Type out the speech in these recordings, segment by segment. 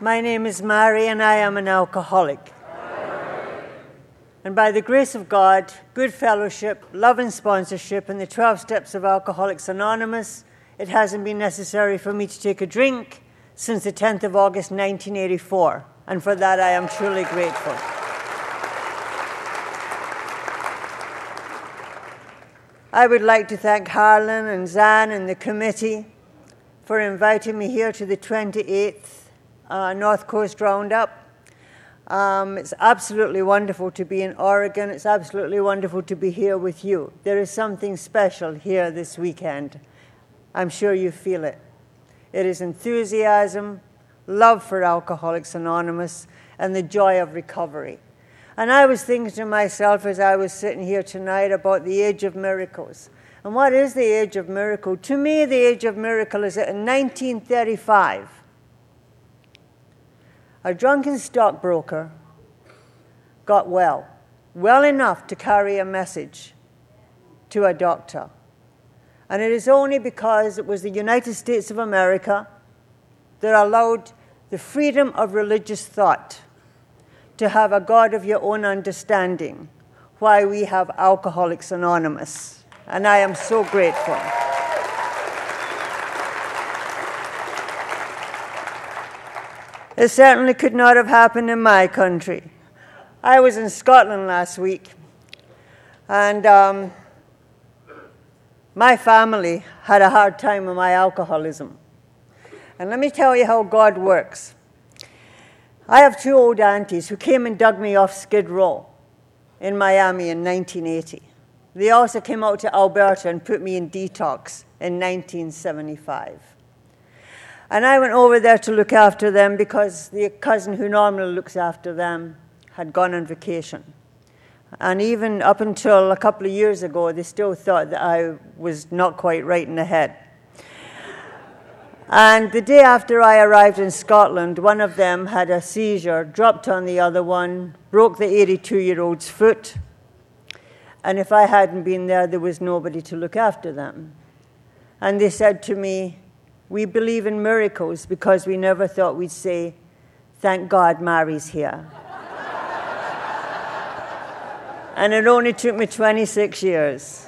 My name is Mary, and I am an alcoholic. And by the grace of God, good fellowship, love and sponsorship, and the 12 steps of Alcoholics Anonymous, it hasn't been necessary for me to take a drink since the 10th of August, 1984. And for that, I am truly grateful. I would like to thank Harlan and Zan and the committee for inviting me here to the 28th North Coast Roundup. It's absolutely wonderful to be in Oregon. It's absolutely wonderful to be here with you. There is something special here this weekend. I'm sure you feel it. It is enthusiasm, love for Alcoholics Anonymous, and the joy of recovery. And I was thinking to myself as I was sitting here tonight about the age of miracles. And what is the age of miracle? To me, the age of miracle is that in 1935, a drunken stockbroker got well enough to carry a message to a doctor. And it is only because it was the United States of America that allowed the freedom of religious thought to have a God of your own understanding why we have Alcoholics Anonymous. And I am so grateful. It certainly could not have happened in my country. I was in Scotland last week, and my family had a hard time with my alcoholism. And let me tell you how God works. I have two old aunties who came and dug me off Skid Row in Miami in 1980. They also came out to Alberta and put me in detox in 1975. And I went over there to look after them because the cousin who normally looks after them had gone on vacation. And even up until a couple of years ago, they still thought that I was not quite right in the head. And the day after I arrived in Scotland, one of them had a seizure, dropped on the other one, broke the 82-year-old's foot. And if I hadn't been there, there was nobody to look after them. And they said to me, "We believe in miracles because we never thought we'd say, 'Thank God Mary's here.'" And it only took me 26 years.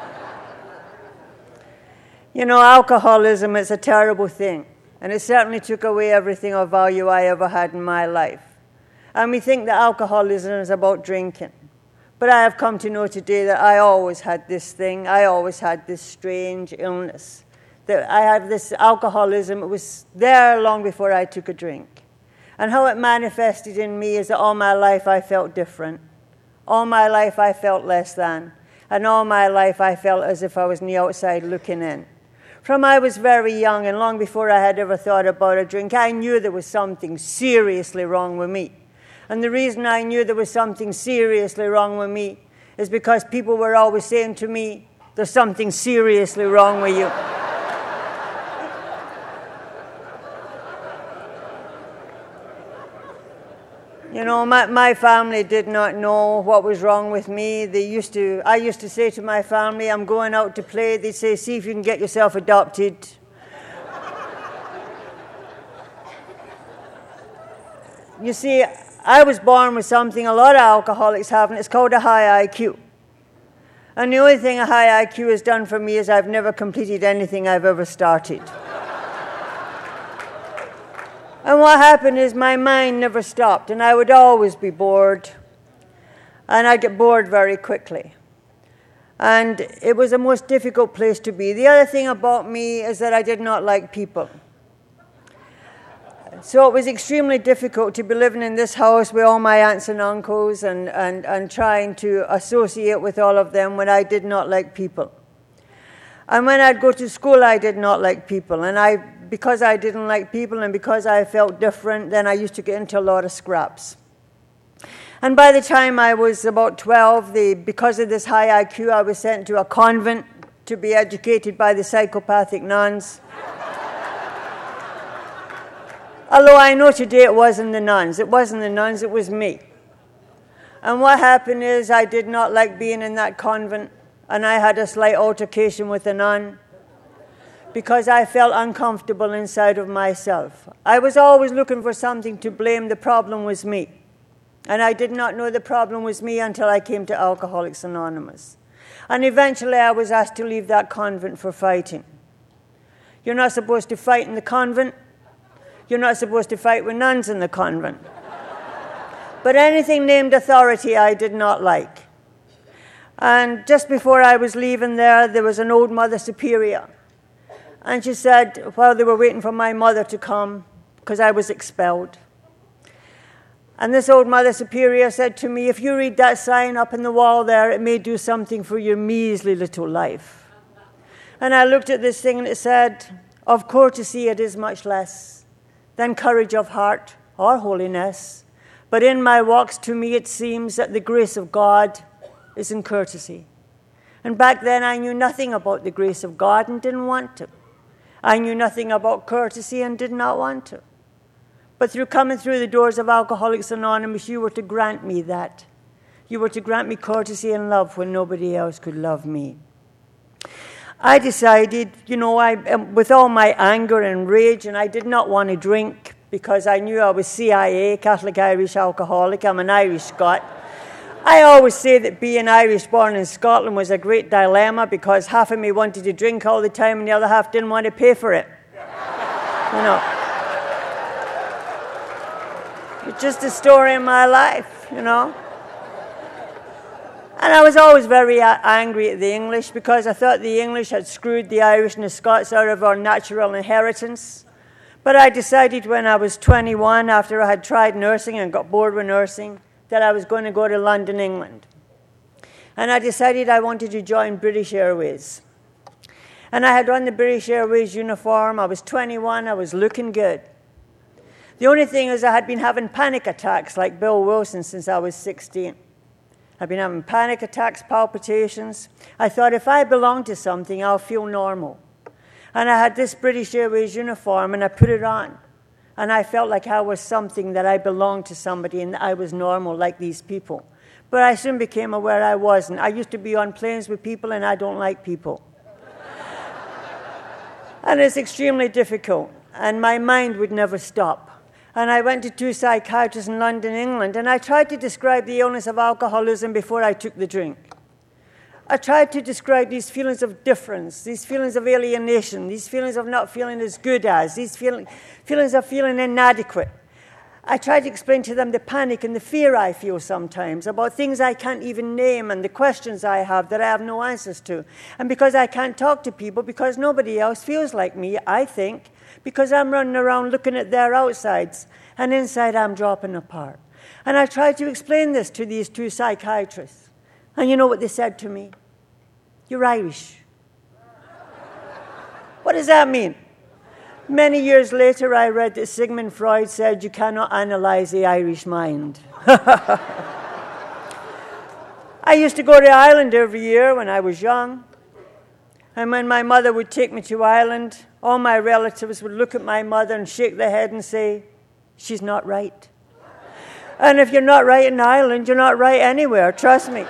You know, alcoholism is a terrible thing, and it certainly took away everything of value I ever had in my life. And we think that alcoholism is about drinking. But I have come to know today that I always had this thing. I always had this strange illness. That I had this alcoholism. It was there long before I took a drink. And how it manifested in me is that all my life I felt different. All my life I felt less than. And all my life I felt as if I was on the outside looking in. From I was very young and long before I had ever thought about a drink, I knew there was something seriously wrong with me. And the reason I knew there was something seriously wrong with me is because people were always saying to me, "There's something seriously wrong with you." You know, my family did not know what was wrong with me. I used to say to my family, "I'm going out to play." They'd say, "See if you can get yourself adopted." You see, I was born with something a lot of alcoholics have, and it's called a high IQ. And the only thing a high IQ has done for me is I've never completed anything I've ever started. And what happened is my mind never stopped, and I would always be bored. And I'd get bored very quickly. And it was the most difficult place to be. The other thing about me is that I did not like people. So it was extremely difficult to be living in this house with all my aunts and uncles and trying to associate with all of them when I did not like people. And when I'd go to school, I did not like people. And because I didn't like people and because I felt different, then I used to get into a lot of scraps. And by the time I was about 12, because of this high IQ, I was sent to a convent to be educated by the psychopathic nuns. Although I know today it wasn't the nuns. It wasn't the nuns, it was me. And what happened is I did not like being in that convent, and I had a slight altercation with a nun. because I felt uncomfortable inside of myself. I was always looking for something to blame. The problem was me. And I did not know the problem was me until I came to Alcoholics Anonymous. And eventually I was asked to leave that convent for fighting. You're not supposed to fight in the convent. You're not supposed to fight with nuns in the convent. But anything named authority I did not like. And just before I was leaving there was an old Mother Superior. And she said, while they were waiting for my mother to come, because I was expelled. And this old Mother Superior said to me, if you read that sign up in the wall there, it may do something for your measly little life. And I looked at this thing and it said, of courtesy it is much less than courage of heart or holiness. But in my walks to me it seems that the grace of God is in courtesy. And back then I knew nothing about the grace of God and didn't want to. I knew nothing about courtesy and did not want to. But through coming through the doors of Alcoholics Anonymous, you were to grant me that. You were to grant me courtesy and love when nobody else could love me. I decided, with all my anger and rage, and I did not want to drink because I knew I was CIA, Catholic Irish Alcoholic. I'm an Irish Scot. I always say that being Irish born in Scotland was a great dilemma because half of me wanted to drink all the time and the other half didn't want to pay for it. It's just a story in my life, And I was always very angry at the English because I thought the English had screwed the Irish and the Scots out of our natural inheritance. But I decided when I was 21, after I had tried nursing and got bored with nursing, that I was going to go to London, England. And I decided I wanted to join British Airways. And I had on the British Airways uniform. I was 21. I was looking good. The only thing is I had been having panic attacks like Bill Wilson since I was 16. I've been having panic attacks, palpitations. I thought if I belong to something, I'll feel normal. And I had this British Airways uniform, and I put it on. And I felt like I was something, that I belonged to somebody and that I was normal like these people. But I soon became aware I wasn't. I used to be on planes with people and I don't like people. And it's extremely difficult. And my mind would never stop. And I went to 2 psychiatrists in London, England, and I tried to describe the illness of alcoholism before I took the drink. I tried to describe these feelings of difference, these feelings of alienation, these feelings of not feeling as good as, these feelings of feeling inadequate. I tried to explain to them the panic and the fear I feel sometimes about things I can't even name and the questions I have that I have no answers to. And because I can't talk to people, because nobody else feels like me, I think, because I'm running around looking at their outsides, and inside I'm dropping apart. And I tried to explain this to these 2 psychiatrists. And you know what they said to me? You're Irish. What does that mean? Many years later, I read that Sigmund Freud said you cannot analyze the Irish mind. I used to go to Ireland every year when I was young. And when my mother would take me to Ireland, all my relatives would look at my mother and shake their head and say, she's not right. And if you're not right in Ireland, you're not right anywhere, trust me.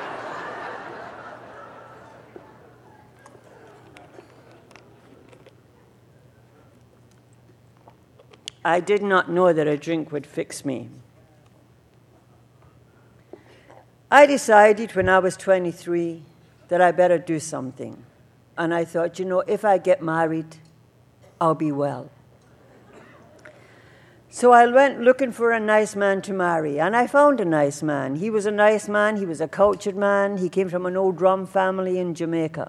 I did not know that a drink would fix me. I decided when I was 23 that I better do something. And I thought, if I get married, I'll be well. So I went looking for a nice man to marry, and I found a nice man. He was a nice man. He was a cultured man. He came from an old rum family in Jamaica.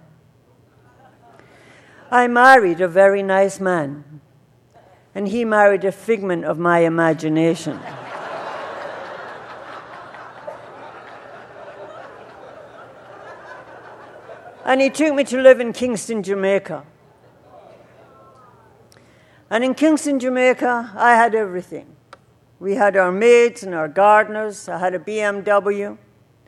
I married a very nice man, and he married a figment of my imagination. And he took me to live in Kingston, Jamaica. And in Kingston, Jamaica, I had everything. We had our maids and our gardeners. I had a BMW.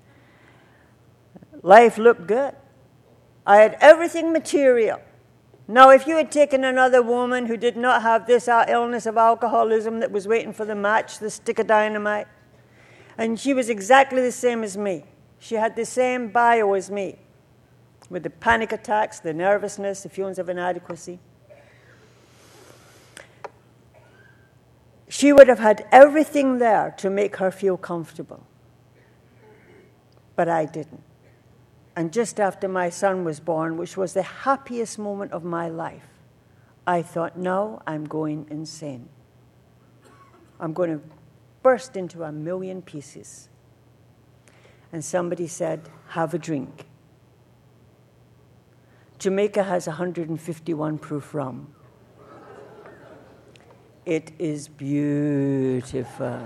Life looked good. I had everything material. Now, if you had taken another woman who did not have this illness of alcoholism that was waiting for the match, the stick of dynamite, and she was exactly the same as me. She had the same bio as me. with the panic attacks, the nervousness, the feelings of inadequacy. She would have had everything there to make her feel comfortable. But I didn't. And just after my son was born, which was the happiest moment of my life, I thought, no, I'm going insane. I'm going to burst into a million pieces. And somebody said, have a drink. Jamaica has 151 proof rum. It is beautiful.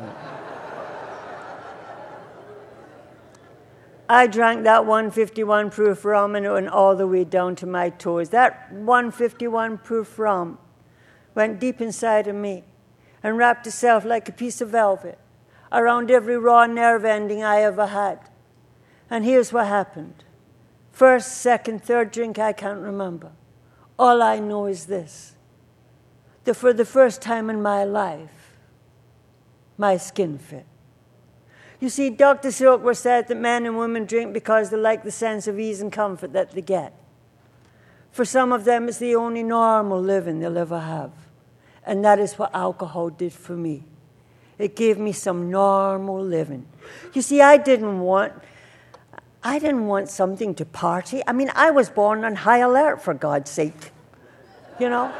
I drank that 151 proof rum and it went all the way down to my toes. That 151 proof rum went deep inside of me and wrapped itself like a piece of velvet around every raw nerve ending I ever had. And here's what happened. First, second, third drink, I can't remember. All I know is this, that for the first time in my life, my skin fit. You see, Dr. Silkworth said that men and women drink because they like the sense of ease and comfort that they get. For some of them, it's the only normal living they'll ever have. And that is what alcohol did for me. It gave me some normal living. You see, I didn't want something to party. I mean, I was born on high alert, for God's sake. You know?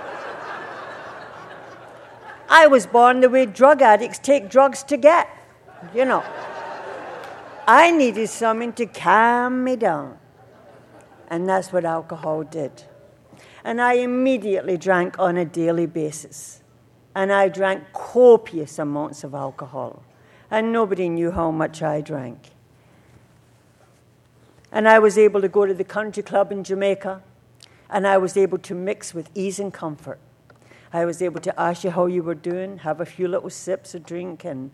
I was born the way drug addicts take drugs to get. You know. I needed something to calm me down. And that's what alcohol did. And I immediately drank on a daily basis. And I drank copious amounts of alcohol. And nobody knew how much I drank. And I was able to go to the country club in Jamaica, and I was able to mix with ease and comfort. I was able to ask you how you were doing, have a few little sips of drink, and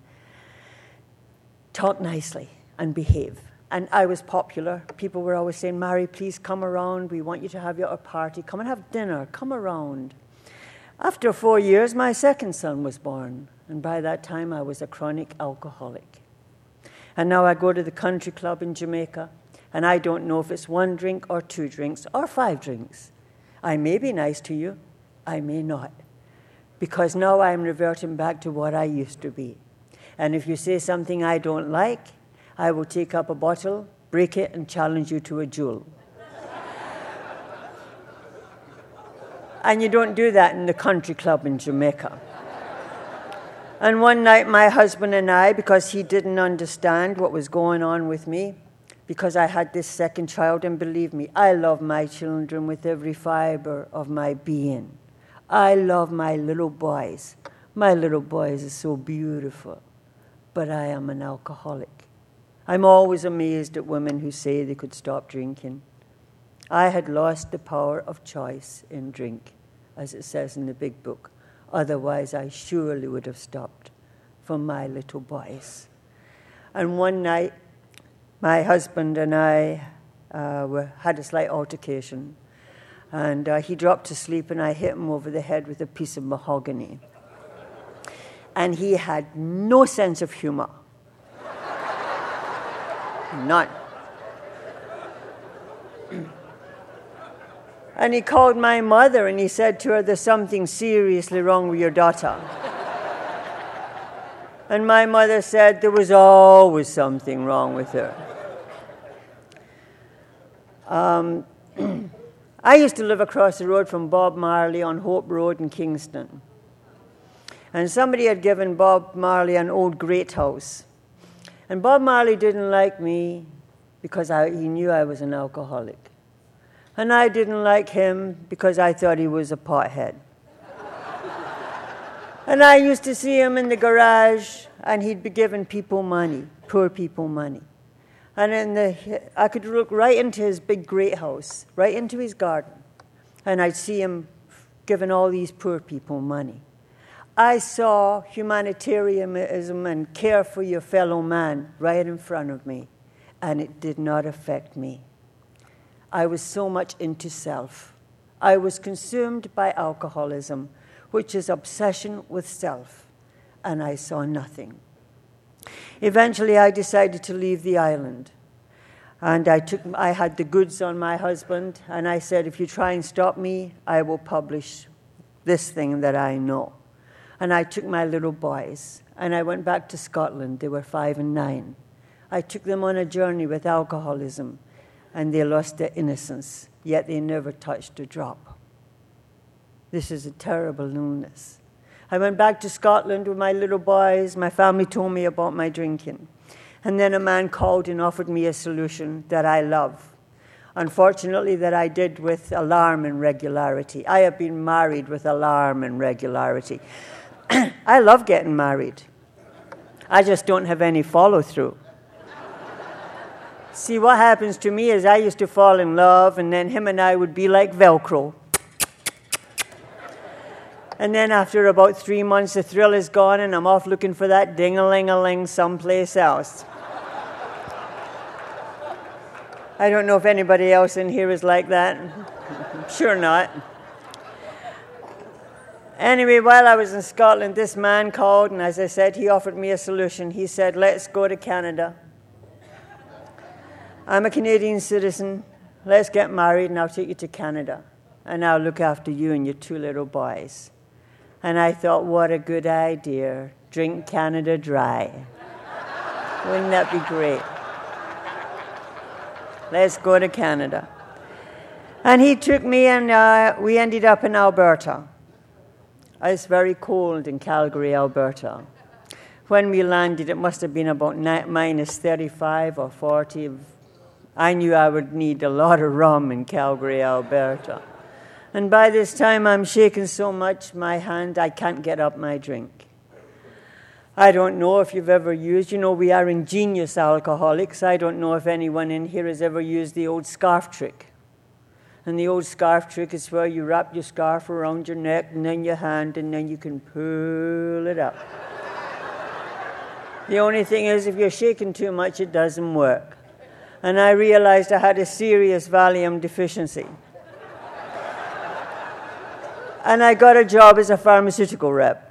talk nicely and behave. And I was popular. People were always saying, Mary, please come around. We want you to have your party. Come and have dinner. Come around. After 4 years, my second son was born. And by that time, I was a chronic alcoholic. And now I go to the country club in Jamaica, and I don't know if it's 1 drink or 2 drinks or 5 drinks. I may be nice to you. I may not. Because now I'm reverting back to what I used to be. And if you say something I don't like, I will take up a bottle, break it, and challenge you to a duel. And you don't do that in the country club in Jamaica. And one night, my husband and I, because he didn't understand what was going on with me, because I had this second child, and believe me, I love my children with every fiber of my being. I love my little boys. My little boys are so beautiful, but I am an alcoholic. I'm always amazed at women who say they could stop drinking. I had lost the power of choice in drink, as it says in the big book. Otherwise, I surely would have stopped for my little boys. And one night, my husband and I had a slight altercation. And he dropped to sleep, and I hit him over the head with a piece of mahogany. And he had no sense of humor. None. And he called my mother, and he said to her, there's something seriously wrong with your daughter. And my mother said there was always something wrong with her. I used to live across the road from Bob Marley on Hope Road in Kingston. And somebody had given Bob Marley an old great house. And Bob Marley didn't like me because he knew I was an alcoholic. And I didn't like him because I thought he was a pothead. And I used to see him in the garage, and he'd be giving people money, poor people money. And I could look right into his big great house, right into his garden, and I'd see him giving all these poor people money. I saw humanitarianism and care for your fellow man right in front of me, and it did not affect me. I was so much into self. I was consumed by alcoholism, which is obsession with self, and I saw nothing. Eventually, I decided to leave the island. And I had the goods on my husband, and I said, if you try and stop me, I will publish this thing that I know. And I took my little boys, and I went back to Scotland. They were 5 and 9. I took them on a journey with alcoholism, and they lost their innocence, yet they never touched a drop. This is a terrible illness. I went back to Scotland with my little boys. My family told me about my drinking. And then a man called and offered me a solution that I love. Unfortunately, that I did with alarm and regularity. I have been married with alarm and regularity. I love getting married. I just don't have any follow-through. See, what happens to me is I used to fall in love, and then him and I would be like Velcro. And then after about 3 months, the thrill is gone, and I'm off looking for that ding-a-ling-a-ling someplace else. I don't know if anybody else in here is like that. Sure not. Anyway, while I was in Scotland, this man called, and as I said, he offered me a solution. He said, let's go to Canada. I'm a Canadian citizen. Let's get married, and I'll take you to Canada. And I'll look after you and your 2 little boys. And I thought, what a good idea. Drink Canada dry. Wouldn't that be great? Let's go to Canada. And he took me, and we ended up in Alberta. It's very cold in Calgary, Alberta. When we landed, it must have been about minus 35 or 40. I knew I would need a lot of rum in Calgary, Alberta. And by this time, I'm shaking so much, my hand, I can't get up my drink. I don't know if you've ever used, we are ingenious alcoholics. I don't know if anyone in here has ever used the old scarf trick. And the old scarf trick is where you wrap your scarf around your neck and then your hand, and then you can pull it up. The only thing is, if you're shaking too much, it doesn't work. And I realized I had a serious Valium deficiency. And I got a job as a pharmaceutical rep.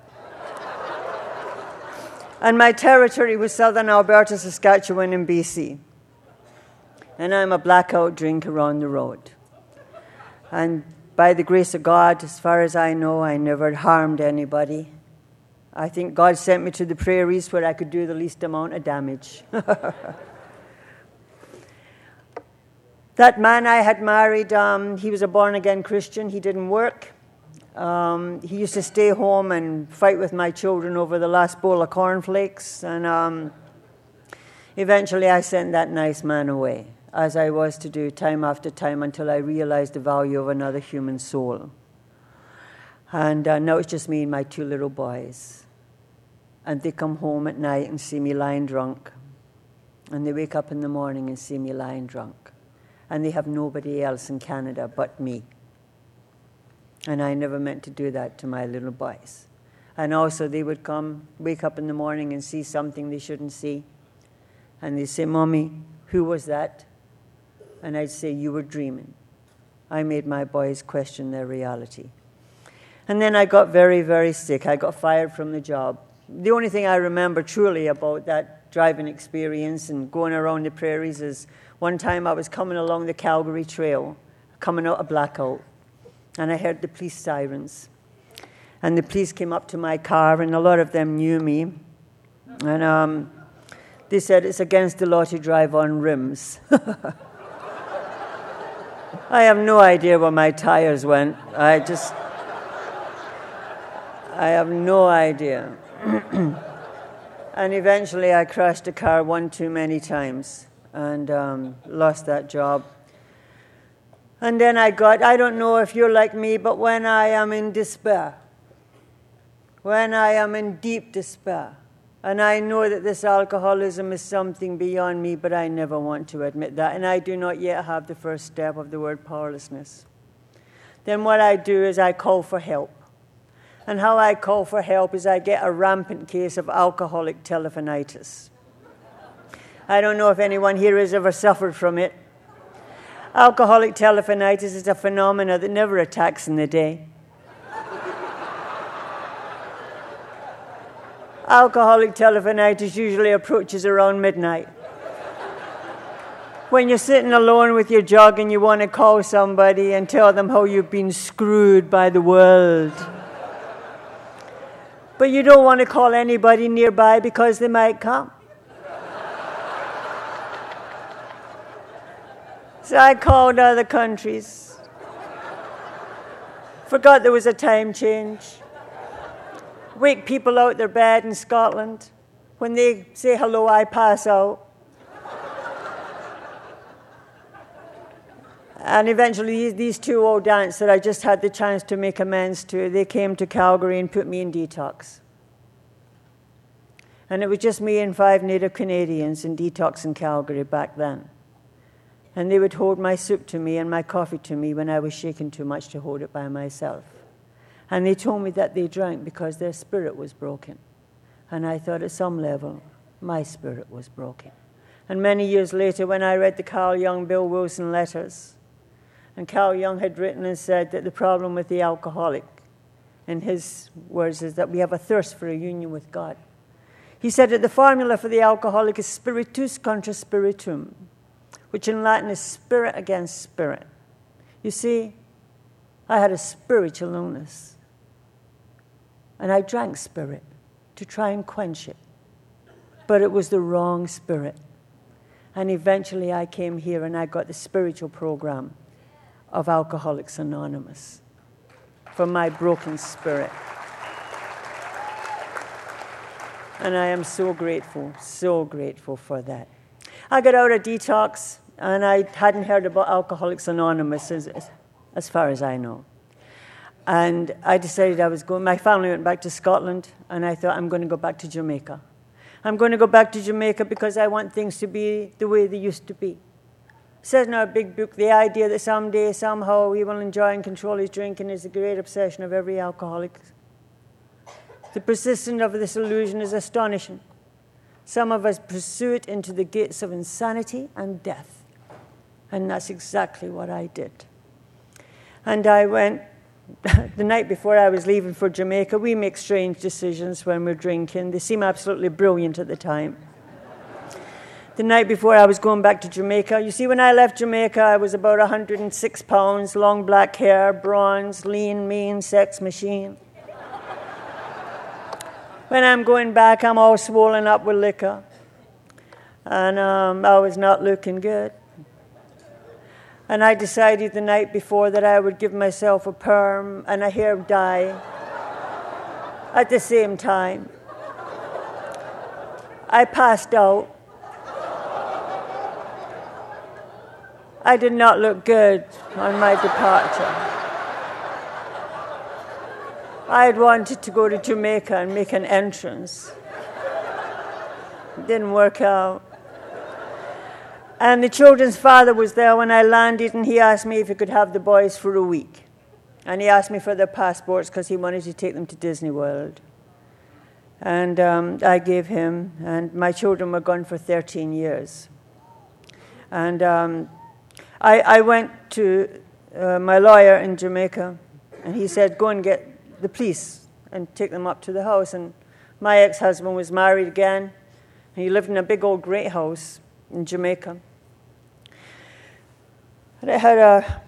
And my territory was southern Alberta, Saskatchewan, and BC. And I'm a blackout drinker on the road. And by the grace of God, as far as I know, I never harmed anybody. I think God sent me to the prairies where I could do the least amount of damage. That man I had married, he was a born-again Christian. He didn't work. He used to stay home and fight with my children over the last bowl of cornflakes. And eventually I sent that nice man away, as I was to do time after time, until I realized the value of another human soul. And now it's just me and my 2 little boys. And they come home at night and see me lying drunk. And they wake up in the morning and see me lying drunk. And they have nobody else in Canada but me. And I never meant to do that to my little boys. And also they would wake up in the morning and see something they shouldn't see. And they'd say, Mommy, who was that? And I'd say, you were dreaming. I made my boys question their reality. And then I got very, very sick. I got fired from the job. The only thing I remember truly about that driving experience and going around the prairies is one time I was coming along the Calgary Trail, coming out of blackout, and I heard the police sirens. And the police came up to my car, and a lot of them knew me. And they said, it's against the law to drive on rims. I have no idea where my tires went. I have no idea. And eventually I crashed a car one too many times and lost that job. And then I don't know if you're like me, but when I am in despair, when I am in deep despair, and I know that this alcoholism is something beyond me, but I never want to admit that, and I do not yet have the first step of the word powerlessness, then what I do is I call for help. And how I call for help is I get a rampant case of alcoholic telephonitis. I don't know if anyone here has ever suffered from it. Alcoholic telephonitis is a phenomenon that never attacks in the day. Alcoholic telephonitis usually approaches around midnight. When you're sitting alone with your jug and you want to call somebody and tell them how you've been screwed by the world. But you don't want to call anybody nearby because they might come. So I called other countries. Forgot there was a time change. Wake people out their bed in Scotland. When they say hello, I pass out. And eventually, these two old aunts that I just had the chance to make amends to, they came to Calgary and put me in detox. And it was just me and 5 Native Canadians in detox in Calgary back then. And they would hold my soup to me and my coffee to me when I was shaking too much to hold it by myself. And they told me that they drank because their spirit was broken. And I thought at some level, my spirit was broken. And many years later, when I read the Carl Jung, Bill Wilson letters, and Carl Jung had written and said that the problem with the alcoholic, in his words, is that we have a thirst for a union with God. He said that the formula for the alcoholic is spiritus contra spiritum, which in Latin is spirit against spirit. You see, I had a spiritual illness, and I drank spirit to try and quench it, but it was the wrong spirit. And eventually I came here and I got the spiritual program of Alcoholics Anonymous for my broken spirit. And I am so grateful for that. I got out of detox, and I hadn't heard about Alcoholics Anonymous as far as I know. And I decided I was going, my family went back to Scotland, and I thought, I'm going to go back to Jamaica. I'm going to go back to Jamaica because I want things to be the way they used to be. It says in our big book, the idea that someday, somehow, he will enjoy and control his drinking is the great obsession of every alcoholic. The persistence of this illusion is astonishing. Some of us pursue it into the gates of insanity and death. And that's exactly what I did. And I went, the night before I was leaving for Jamaica, we make strange decisions when we're drinking. They seem absolutely brilliant at the time. The night before I was going back to Jamaica, you see, when I left Jamaica, I was about 106 pounds, long black hair, bronze, lean, mean, sex machine. When I'm going back, I'm all swollen up with liquor. And I was not looking good. And I decided the night before that I would give myself a perm and a hair dye at the same time. I passed out. I did not look good on my departure. I had wanted to go to Jamaica and make an entrance. It didn't work out. And the children's father was there when I landed, and he asked me if he could have the boys for a week. And he asked me for their passports because he wanted to take them to Disney World. And I gave him, and my children were gone for 13 years. And I went to my lawyer in Jamaica, and he said, go and get the police and take them up to the house. And my ex-husband was married again, and he lived in a big old great house in Jamaica. And it had a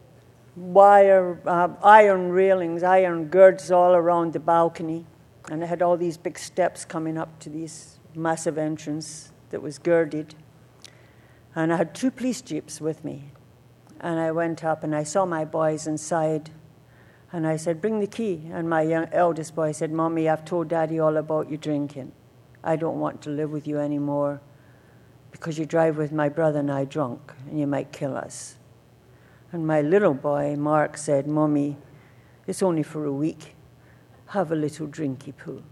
iron railings, iron girds all around the balcony, and it had all these big steps coming up to this massive entrance that was girded. And I had 2 police jeeps with me. And I went up and I saw my boys inside. And I said, bring the key. And my eldest boy said, Mommy, I've told Daddy all about you drinking. I don't want to live with you anymore because you drive with my brother and I drunk and you might kill us. And my little boy, Mark, said, Mommy, it's only for a week. Have a little drinky poo.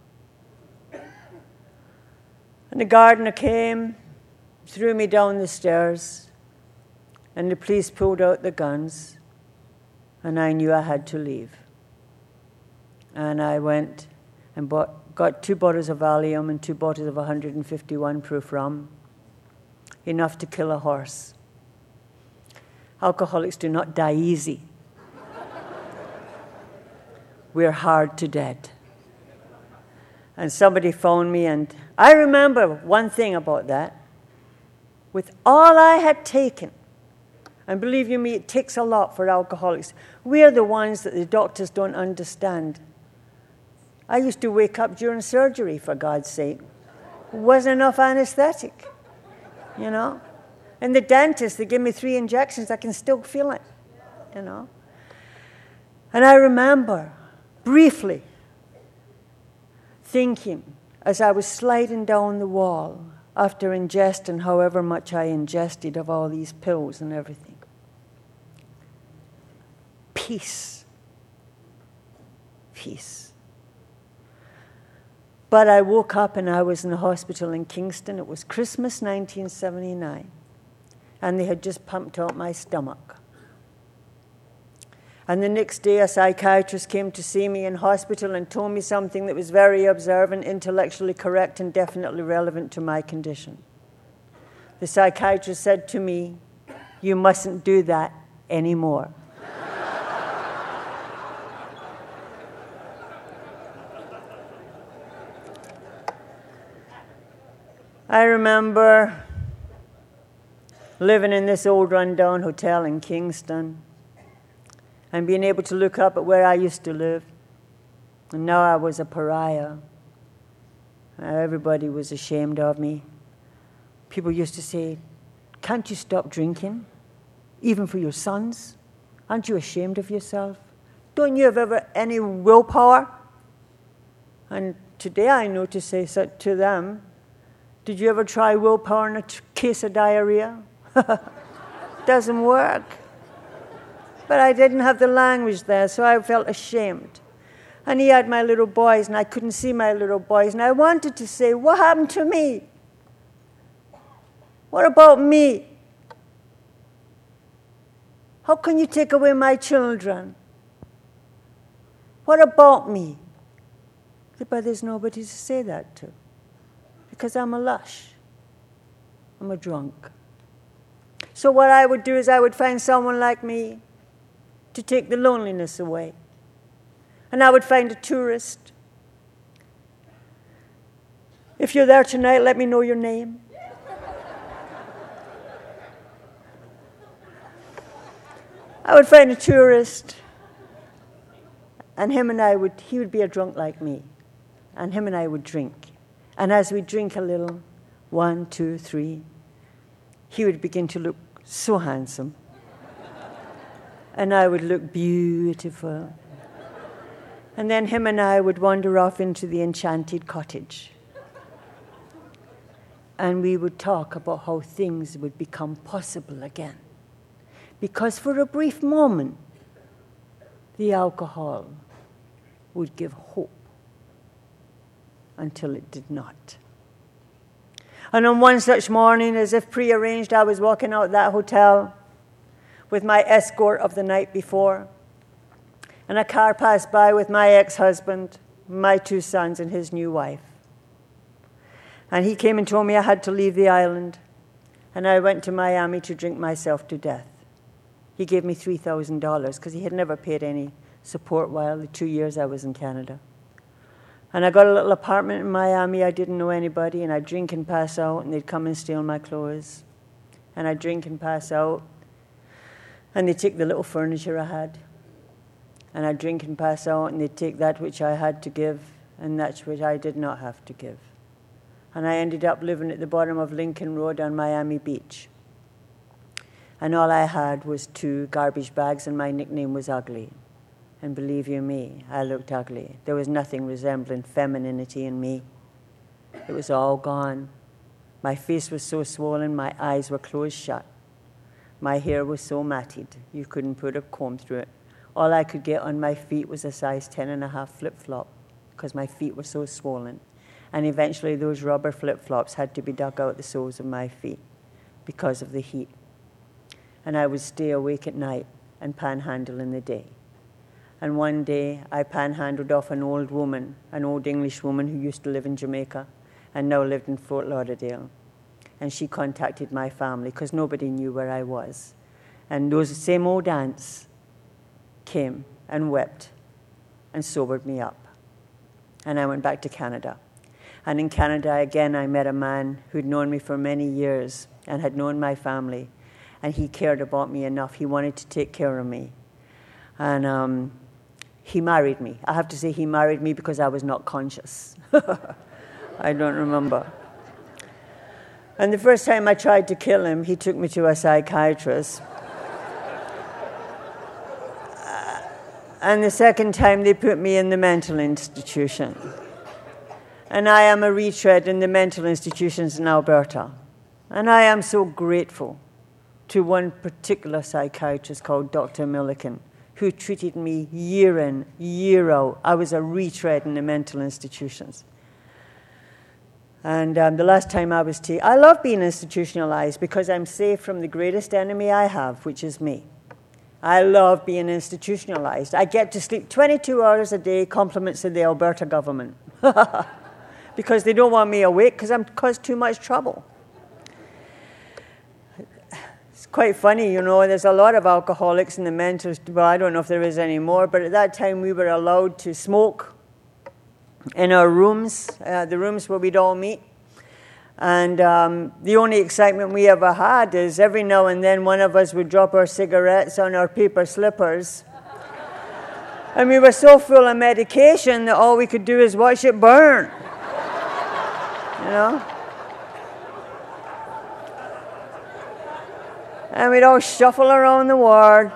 And the gardener came, threw me down the stairs, and the police pulled out the guns, and I knew I had to leave. And I went and got 2 bottles of Valium and 2 bottles of 151 proof rum, enough to kill a horse. Alcoholics do not die easy. We're hard to dead. And somebody phoned me, and I remember one thing about that. with all I had taken. And believe you me, it takes a lot for alcoholics. We're the ones that the doctors don't understand. I used to wake up during surgery, for God's sake. Wasn't enough anesthetic, you know. And the dentist, they give me 3 injections, I can still feel it, you know. And I remember, briefly, thinking, as I was sliding down the wall, after ingesting however much I ingested of all these pills and everything, peace. Peace. But I woke up and I was in the hospital in Kingston. It was Christmas 1979. And they had just pumped out my stomach. And the next day a psychiatrist came to see me in hospital and told me something that was very observant, intellectually correct, and definitely relevant to my condition. The psychiatrist said to me, "You mustn't do that anymore." I remember living in this old rundown hotel in Kingston and being able to look up at where I used to live. And now I was a pariah. Everybody was ashamed of me. People used to say, "Can't you stop drinking? Even for your sons? Aren't you ashamed of yourself? Don't you have ever any willpower?" And today I know to say to them, "Did you ever try willpower in a case of diarrhea?" Doesn't work. But I didn't have the language there, so I felt ashamed. And he had my little boys, and I couldn't see my little boys. And I wanted to say, "What happened to me? What about me? How can you take away my children? What about me?" But there's nobody to say that to. Because I'm a lush. I'm a drunk. So what I would do is I would find someone like me to take the loneliness away. And I would find a tourist. If you're there tonight, let me know your name. I would find a tourist, and he would be a drunk like me, and him and I would drink. And as we drink a little, 1, 2, 3, he would begin to look so handsome. And I would look beautiful. And then him and I would wander off into the enchanted cottage. And we would talk about how things would become possible again. Because for a brief moment, the alcohol would give hope until it did not. And on one such morning, as if prearranged, I was walking out that hotel with my escort of the night before. And a car passed by with my ex-husband, my 2 sons, and his new wife. And he came and told me I had to leave the island. And I went to Miami to drink myself to death. He gave me $3,000 because he had never paid any support while the 2 years I was in Canada. And I got a little apartment in Miami. I didn't know anybody, and I'd drink and pass out, and they'd come and steal my clothes. And I'd drink and pass out, and they'd take the little furniture I had. And I'd drink and pass out, and they'd take that which I had to give, and that which I did not have to give. And I ended up living at the bottom of Lincoln Road on Miami Beach. And all I had was 2 garbage bags, and my nickname was Ugly. And believe you me, I looked ugly. There was nothing resembling femininity in me. It was all gone. My face was so swollen, my eyes were closed shut. My hair was so matted, you couldn't put a comb through it. All I could get on my feet was a size 10.5 flip-flop because my feet were so swollen. And eventually those rubber flip-flops had to be dug out the soles of my feet because of the heat. And I would stay awake at night and panhandle in the day. And one day, I panhandled off an old woman, an old English woman who used to live in Jamaica and now lived in Fort Lauderdale. And she contacted my family because nobody knew where I was. And those same old aunts came and wept and sobered me up. And I went back to Canada. And in Canada, again, I met a man who'd known me for many years. and had known my family. And he cared about me enough. He wanted to take care of me. And he married me. I have to say he married me because I was not conscious. I don't remember. And the first time I tried to kill him, he took me to a psychiatrist. And the second time, they put me in the mental institution. And I am a retread in the mental institutions in Alberta. And I am so grateful to one particular psychiatrist called Dr. Milliken, who treated me year in, year out. I was a retread in the mental institutions. And the last time I was I love being institutionalized because I'm safe from the greatest enemy I have, which is me. I love being institutionalized. I get to sleep 22 hours a day, compliments of the Alberta government. Because they don't want me awake because I'm cause too much trouble. It's quite funny, you know, there's a lot of alcoholics in the mental, well, I don't know if there is anymore, but at that time we were allowed to smoke in our rooms, the rooms where we'd all meet. And the only excitement we ever had is every now and then one of us would drop our cigarettes on our paper slippers. And we were so full of medication that all we could do is watch it burn. You know? And we'd all shuffle around the ward.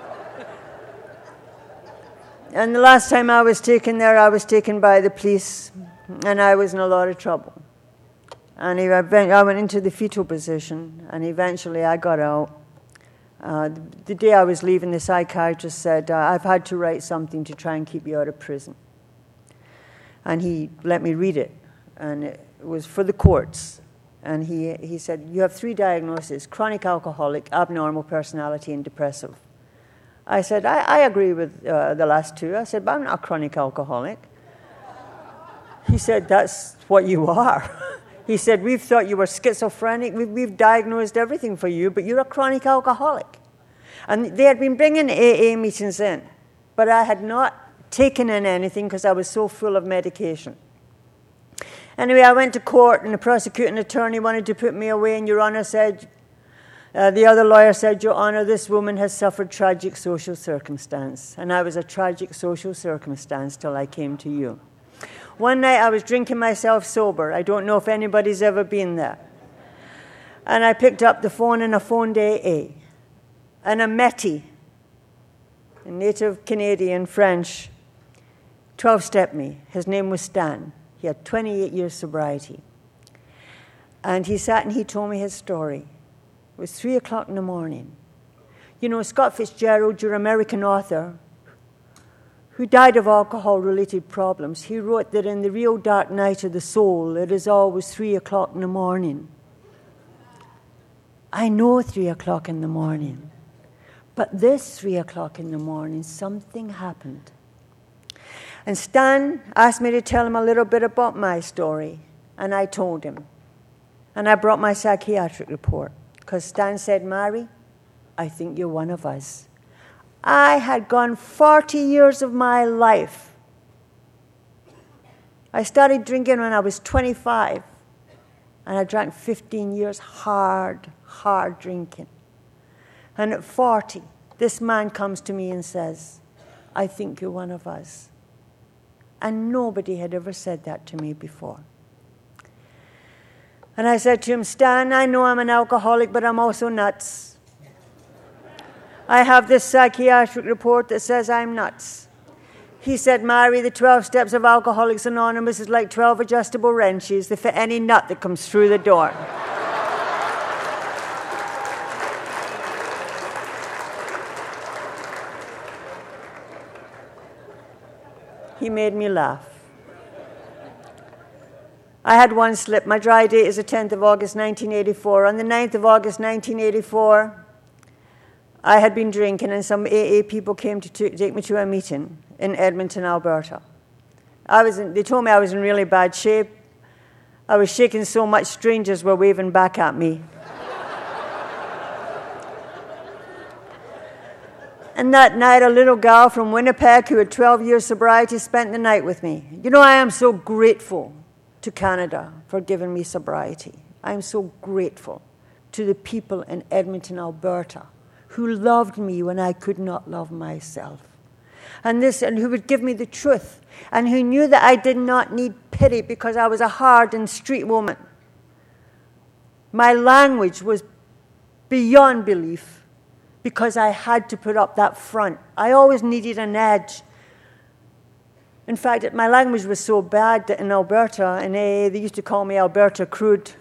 And the last time I was taken there, I was taken by the police, and I was in a lot of trouble. And I went into the fetal position, and eventually I got out. The day I was leaving, the psychiatrist said, I've had to write something to try and keep you out of prison. And he let me read it, and it was for the courts. And he said, you have 3 diagnoses: chronic alcoholic, abnormal personality, and depressive. I said, I agree with the last 2. I said, but I'm not a chronic alcoholic. He said, that's what you are. He said, we've thought you were schizophrenic. We've diagnosed everything for you, but you're a chronic alcoholic. And they had been bringing AA meetings in, but I had not taken in anything because I was so full of medication. Anyway, I went to court, and the prosecuting attorney wanted to put me away, and Your Honor said, the other lawyer said, Your Honor, this woman has suffered tragic social circumstance. And I was a tragic social circumstance till I came to you. One night I was drinking myself sober. I don't know if anybody's ever been there. And I picked up the phone and I phoned AA. And a Métis, a native Canadian, French, 12-stepped me. His name was Stan. He had 28 years sobriety. And he sat and he told me his story. It was 3 o'clock in the morning. You know, Scott Fitzgerald, your American author, who died of alcohol-related problems, he wrote that in the real dark night of the soul, it is always 3 o'clock in the morning. I know 3 o'clock in the morning. But this 3 o'clock in the morning, something happened. And Stan asked me to tell him a little bit about my story, and I told him. And I brought my psychiatric report, because Stan said, Mary, I think you're one of us. I had gone 40 years of my life. I started drinking when I was 25, and I drank 15 years hard drinking. And at 40, this man comes to me and says, I think you're one of us. And nobody had ever said that to me before. And I said to him, Stan, I know I'm an alcoholic, but I'm also nuts. I have this psychiatric report that says I'm nuts. He said, Mary, the 12 steps of Alcoholics Anonymous is like 12 adjustable wrenches. They fit any nut that comes through the door. He made me laugh. I had one slip. My dry date is the 10th of August, 1984. On the 9th of August, 1984, I had been drinking, and some AA people came to take me to a meeting in Edmonton, Alberta. They told me I was in really bad shape. I was shaking so much, strangers were waving back at me. And that night, a little gal from Winnipeg who had 12 years sobriety spent the night with me. You know, I am so grateful to Canada for giving me sobriety. I am so grateful, to the people in Edmonton, Alberta, who loved me when I could not love myself. And who would give me the truth, and who knew that I did not need pity because I was a hardened street woman. My language was beyond belief because I had to put up that front. I always needed an edge. In fact, my language was so bad that in Alberta, in AA, they used to call me Alberta Crude.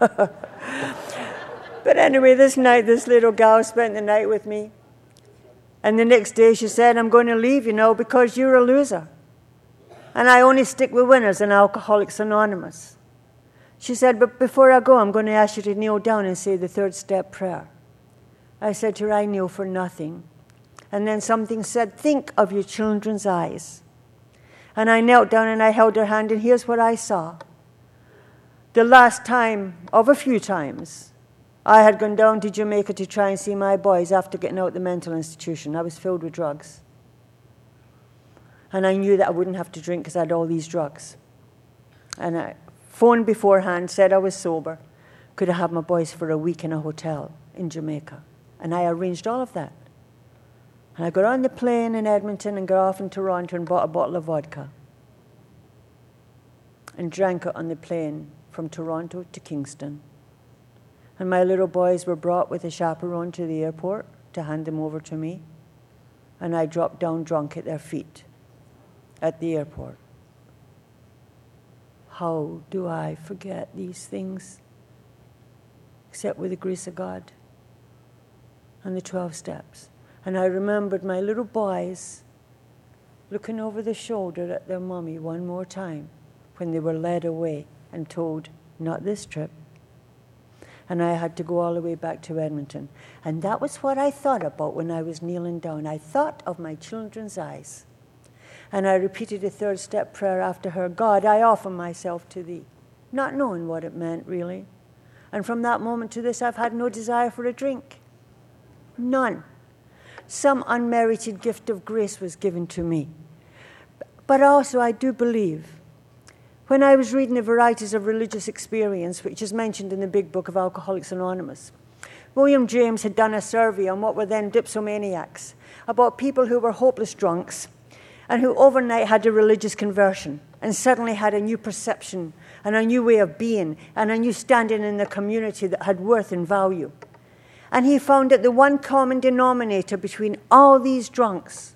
But anyway, this night, this little gal spent the night with me. And the next day she said, I'm going to leave, because you're a loser. And I only stick with winners in Alcoholics Anonymous. She said, but before I go, I'm going to ask you to kneel down and say the 3rd step prayer. I said to her, I kneel for nothing. And then something said, think of your children's eyes. And I knelt down and I held her hand, and here's what I saw. The last time of a few times, I had gone down to Jamaica to try and see my boys after getting out of the mental institution. I was filled with drugs. And I knew that I wouldn't have to drink because I had all these drugs. And I phoned beforehand, said I was sober. Could I have my boys for a week in a hotel in Jamaica? And I arranged all of that. And I got on the plane in Edmonton and got off in Toronto and bought a bottle of vodka. And drank it on the plane from Toronto to Kingston. And my little boys were brought with a chaperone to the airport to hand them over to me. And I dropped down drunk at their feet at the airport. How do I forget these things? Except with the grace of God and the 12 steps. And I remembered my little boys looking over the shoulder at their mommy one more time when they were led away and told, not this trip. And I had to go all the way back to Edmonton. And that was what I thought about when I was kneeling down. I thought of my children's eyes. And I repeated a 3rd step prayer after her, God, I offer myself to thee, not knowing what it meant, really. And from that moment to this, I've had no desire for a drink. None. Some unmerited gift of grace was given to me. But also, I do believe, when I was reading the varieties of religious experience, which is mentioned in the big book of Alcoholics Anonymous, William James had done a survey on what were then dipsomaniacs, about people who were hopeless drunks and who overnight had a religious conversion and suddenly had a new perception and a new way of being and a new standing in the community that had worth and value. And he found that the one common denominator between all these drunks,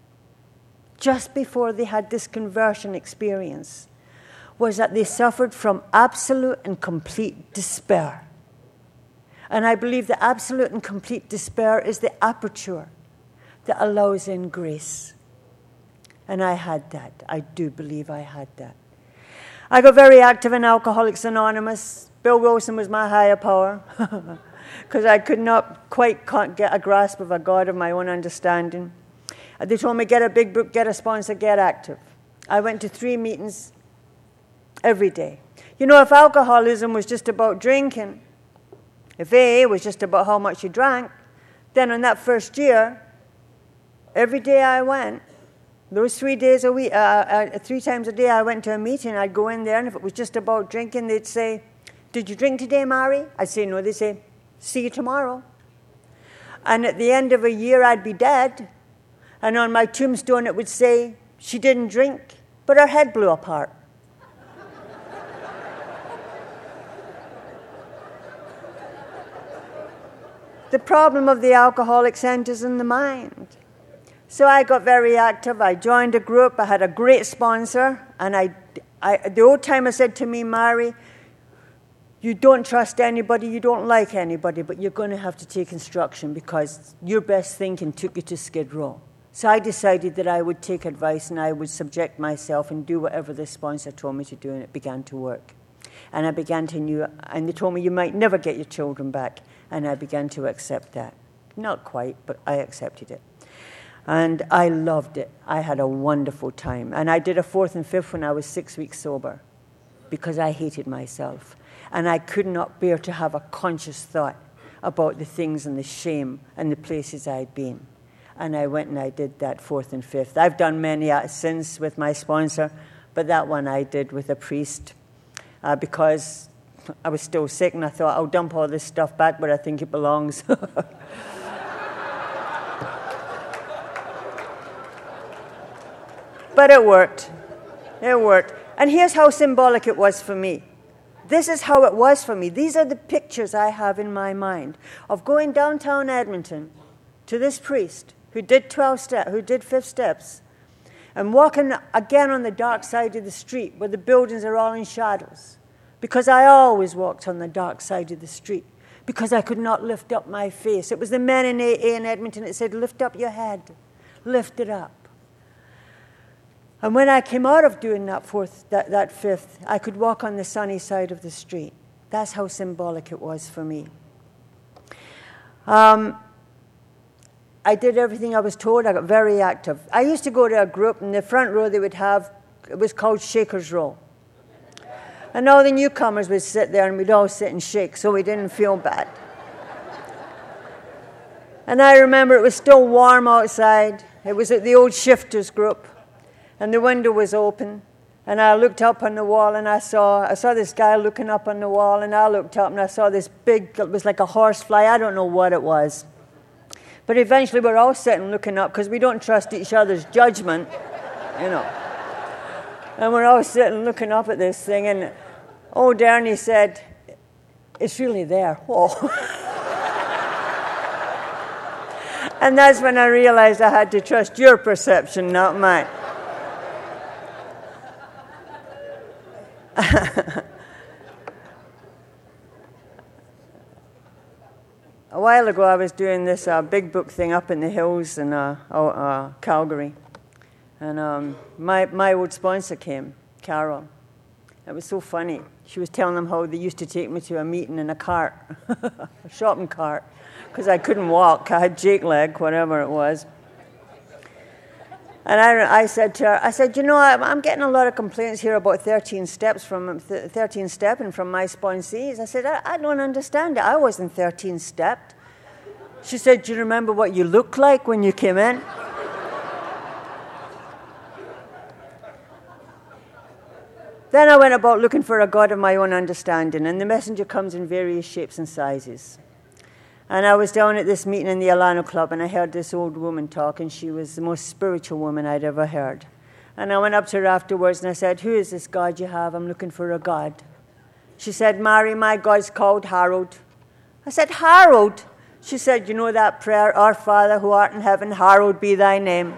just before they had this conversion experience, was that they suffered from absolute and complete despair. And I believe that absolute and complete despair is the aperture that allows in grace. And I had that. I do believe I had that. I got very active in Alcoholics Anonymous. Bill Wilson was my higher power because I could not quite get a grasp of a God of my own understanding. They told me, get a big book, get a sponsor, get active. I went to 3 meetings every day. If alcoholism was just about drinking, if AA was just about how much you drank, then in that first year, every day I went, those 3 days a week, 3 times a day I went to a meeting, I'd go in there, and if it was just about drinking, they'd say, did you drink today, Mary? I'd say no. They'd say, see you tomorrow. And at the end of a year, I'd be dead. And on my tombstone, it would say, she didn't drink, but her head blew apart. The problem of the alcoholic centers in the mind. So I got very active. I joined a group. I had a great sponsor. And the old timer said to me, Mary, you don't trust anybody, you don't like anybody, but you're going to have to take instruction because your best thinking took you to Skid Row. So I decided that I would take advice and I would subject myself and do whatever the sponsor told me to do, and it began to work. And I began to know, and they told me you might never get your children back. And I began to accept that. Not quite, but I accepted it. And I loved it. I had a wonderful time. And I did a 4th and 5th when I was 6 weeks sober because I hated myself. And I could not bear to have a conscious thought about the things and the shame and the places I'd been. And I went and I did that 4th and 5th. I've done many since with my sponsor, but that one I did with a priest because I was still sick, and I thought, I'll dump all this stuff back where I think it belongs. But it worked. It worked. And here's how symbolic it was for me. This is how it was for me. These are the pictures I have in my mind of going downtown Edmonton to this priest who did 5 steps, and walking again on the dark side of the street where the buildings are all in shadows. Because I always walked on the dark side of the street, because I could not lift up my face. It was the men in AA in Edmonton that said, lift up your head, lift it up. And when I came out of doing that 5th, I could walk on the sunny side of the street. That's how symbolic it was for me. I did everything I was told. I got very active. I used to go to a group, in the front row they would have, it was called Shaker's Row. And all the newcomers would sit there, and we'd all sit and shake, so we didn't feel bad. And I remember it was still warm outside. It was at the old shifters group, and the window was open. And I looked up on the wall, and I saw this guy looking up on the wall, and I looked up, and I saw this big, it was like a horsefly. I don't know what it was. But eventually we're all sitting looking up because we don't trust each other's judgment, you know. And we're all sitting looking up at this thing, and old Ernie said, it's really there. Whoa. And that's when I realized I had to trust your perception, not mine. A while ago, I was doing this big book thing up in the hills in Calgary. And my old sponsor came, Carol. It was so funny. She was telling them how they used to take me to a meeting in a cart, a shopping cart, because I couldn't walk. I had jake leg, whatever it was. And I said to her, you know, I'm getting a lot of complaints here about 13 stepping from my sponsees. I said, I don't understand it. I wasn't 13 stepped. She said, do you remember what you looked like when you came in? Then I went about looking for a God of my own understanding, and the messenger comes in various shapes and sizes. And I was down at this meeting in the Alano Club, and I heard this old woman talk, and she was the most spiritual woman I'd ever heard. And I went up to her afterwards, and I said, who is this God you have? I'm looking for a God. She said, Mary, my God's called Harold. I said, Harold? She said, you know that prayer, Our Father who art in heaven, hallowed be thy name.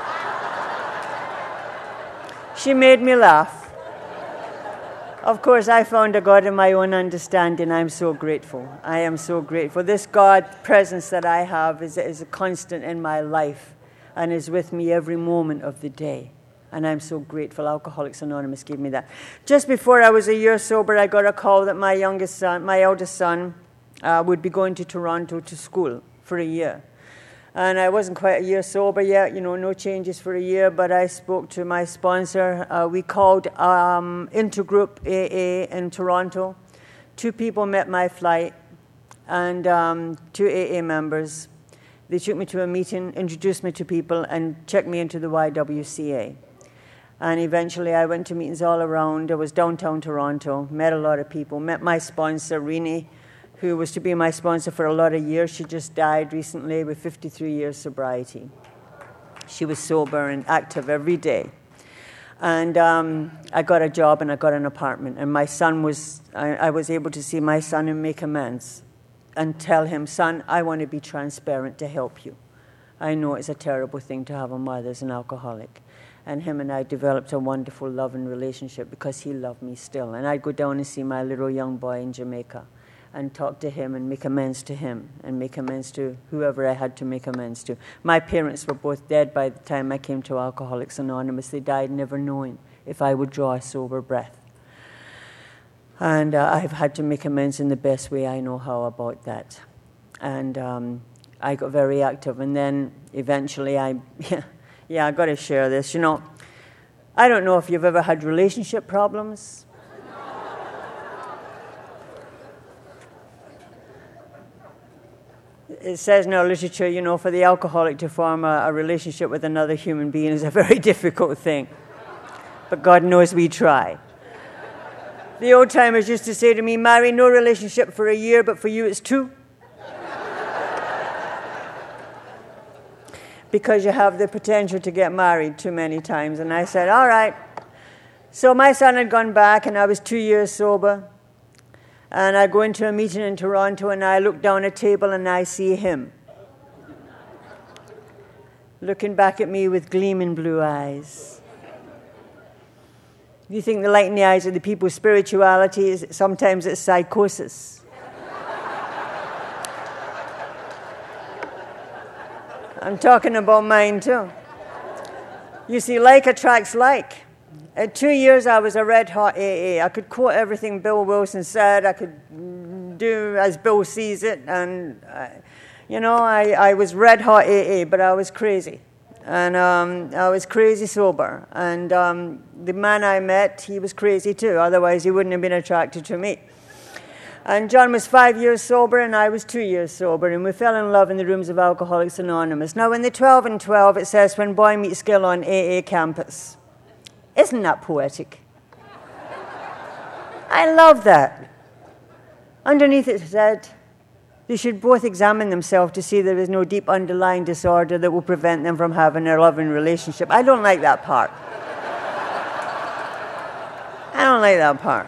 She made me laugh. Of course, I found a God of my own understanding. I'm so grateful. I am so grateful. This God presence that I have is a constant in my life and is with me every moment of the day. And I'm so grateful. Alcoholics Anonymous gave me that. Just before I was a year sober, I got a call that my eldest son, would be going to Toronto to school for a year. And I wasn't quite a year sober yet, you know, no changes for a year, but I spoke to my sponsor. We called Intergroup AA in Toronto. 2 people met my flight, and 2 AA members. They took me to a meeting, introduced me to people, and checked me into the YWCA. And eventually I went to meetings all around. I was downtown Toronto, met a lot of people, met my sponsor, Rini, who was to be my sponsor for a lot of years. She just died recently with 53 years sobriety. She was sober and active every day. And I got a job and I got an apartment. And my son I was able to see my son and make amends and tell him, son, I want to be transparent to help you. I know it's a terrible thing to have a mother as an alcoholic. And him and I developed a wonderful loving relationship because he loved me still. And I'd go down and see my little young boy in Jamaica and talk to him and make amends to him and make amends to whoever I had to make amends to. My parents were both dead by the time I came to Alcoholics Anonymous. They died never knowing if I would draw a sober breath. And I've had to make amends in the best way I know how about that. And I got very active. And then eventually I got to share this. You know, I don't know if you've ever had relationship problems. It says in our literature, you know, for the alcoholic to form a relationship with another human being is a very difficult thing. But God knows we try. The old timers used to say to me, Mary, no relationship for a year, but for you it's 2. Because you have the potential to get married too many times. And I said, all right. So my son had gone back, and I was 2 years sober. And I go into a meeting in Toronto, and I look down a table, and I see him looking back at me with gleaming blue eyes. You think the light in the eyes of the people's spirituality is sometimes it's psychosis. I'm talking about mine too. You see, like attracts like. At 2 years, I was a red-hot AA. I could quote everything Bill Wilson said. I could do as Bill sees it. And, I was red-hot AA, but I was crazy. And I was crazy sober. And the man I met, he was crazy too. Otherwise, he wouldn't have been attracted to me. And John was 5 years sober, and I was 2 years sober, and we fell in love in the rooms of Alcoholics Anonymous. Now, in the 12 and 12, it says, when boy meets girl on AA campus. Isn't that poetic? I love that. Underneath it said, they should both examine themselves to see there is no deep underlying disorder that will prevent them from having a loving relationship. I don't like that part. I don't like that part.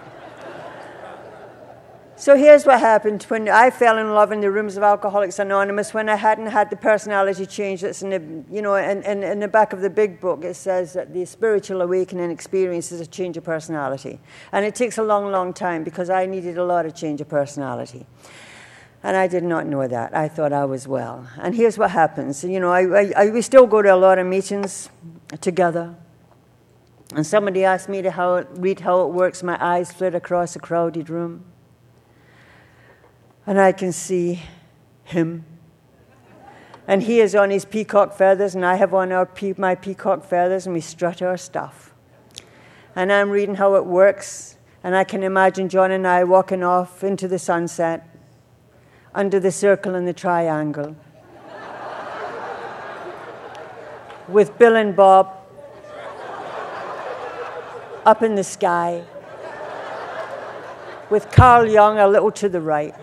So here's what happened when I fell in love in the rooms of Alcoholics Anonymous, when I hadn't had the personality change that's in the, in the back of the big book. It says that the spiritual awakening experience is a change of personality. And it takes a long, long time because I needed a lot of change of personality. And I did not know that. I thought I was well. And here's what happens. We still go to a lot of meetings together. And somebody asked me to read how it works. My eyes flit across a crowded room. And I can see him. And he is on his peacock feathers, and I have on my peacock feathers, and we strut our stuff. And I'm reading how it works, and I can imagine John and I walking off into the sunset, under the circle and the triangle, with Bill and Bob up in the sky, with Carl Jung a little to the right.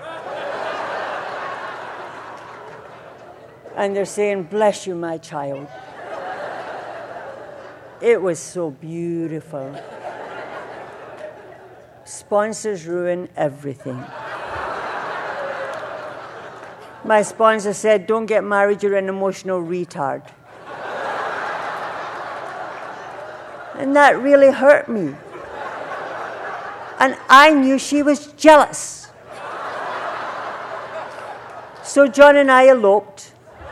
And they're saying, bless you, my child. It was so beautiful. Sponsors ruin everything. My sponsor said, don't get married, you're an emotional retard. And that really hurt me. And I knew she was jealous. So John and I eloped.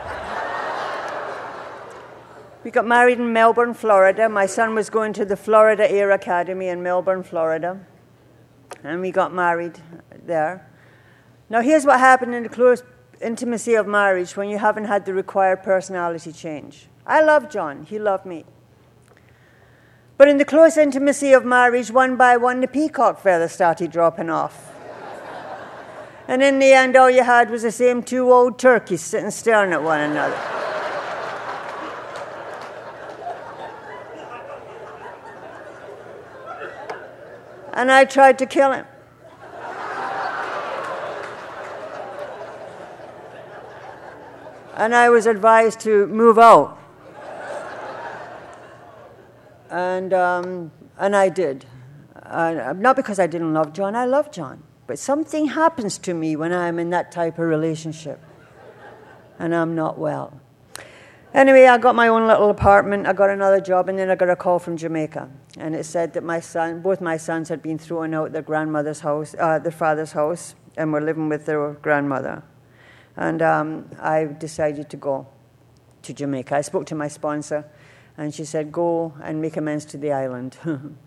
We got married in Melbourne, Florida. My son was going to the Florida Air Academy in Melbourne, Florida. And we got married there. Now, here's what happened in the close intimacy of marriage when you haven't had the required personality change. I loved John. He loved me. But in the close intimacy of marriage, one by one, the peacock feathers started dropping off. And in the end, all you had was the same 2 old turkeys sitting staring at one another. And I tried to kill him. And I was advised to move out. And I did. Not because I didn't love John. I love John. But something happens to me when I'm in that type of relationship. And I'm not well. Anyway, I got my own little apartment, I got another job, and then I got a call from Jamaica. And it said that both my sons had been thrown out their grandmother's house, their father's house, and were living with their grandmother. And I decided to go to Jamaica. I spoke to my sponsor, and she said, go and make amends to the island.